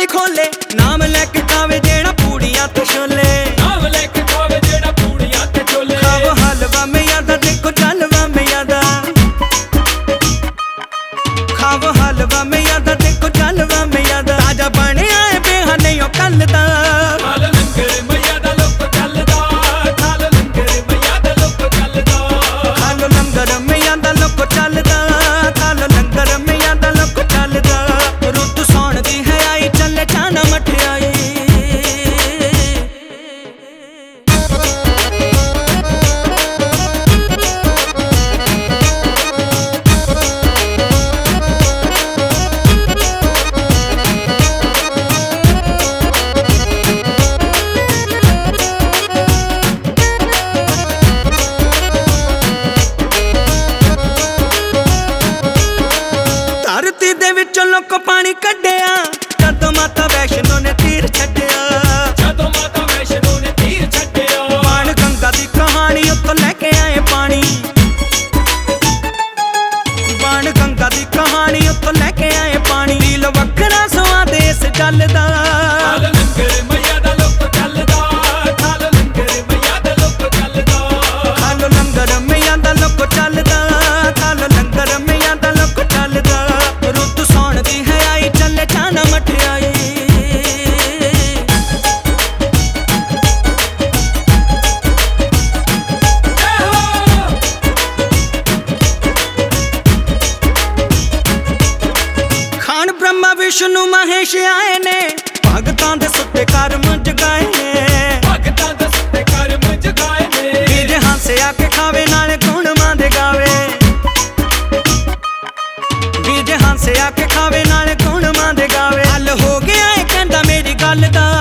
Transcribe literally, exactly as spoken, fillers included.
खोले नाम लेके खावे जेड़ा पूड़ियां ते छोले नाम लेके खावे जेड़ा पूड़ियां ते छोले खावो हलवा में यादा देखो चलवा में यादा खावो हलवा में यादा देखो चलवा में यादा ताजा बने आए बेहा नहीं कल दा खाल लंगर मैया दा लोक चलदा खाल लंगर मैया दा लोक चलदा खालो लंगर में यादा लोक चलदा खालो लंगर में यादा लोक चलदा रुत सौण दी है आई चले जाना मठियाई धरती दे विचों लोको पानी कड्डिया जदों माता वैष्णो ने तीर छड्डिया जदों माता वैष्णो ने तीर छड्डिया बाण गंगा दी कहानी उत्तों लेके आए पानी बाण गंगा दी कहानी उत्तों लेके आए पानी दिल वखरा स्वाद इस गल दा खाल लंगर मैया दा लोक चलदा खाल लंगर मैया दा लोक चलदा खालो लंगर मैया दा लोक चलदा खालो लंगर मैया दा लोक चलदा रुत सौण दी है आई चले जाना मठियाई खान ब्रह्मा विष्णु महेश आए ने भगतां दे सुते कर्म जगाए ने भगतां दे सुते कर्म जगाए ने बीज हांसे आके खावे नाले गुण मां दे गावे बीज हांसे आके खावे नाले गुण मां दे गावे हल हो गया है कहंदा मेरी गल दा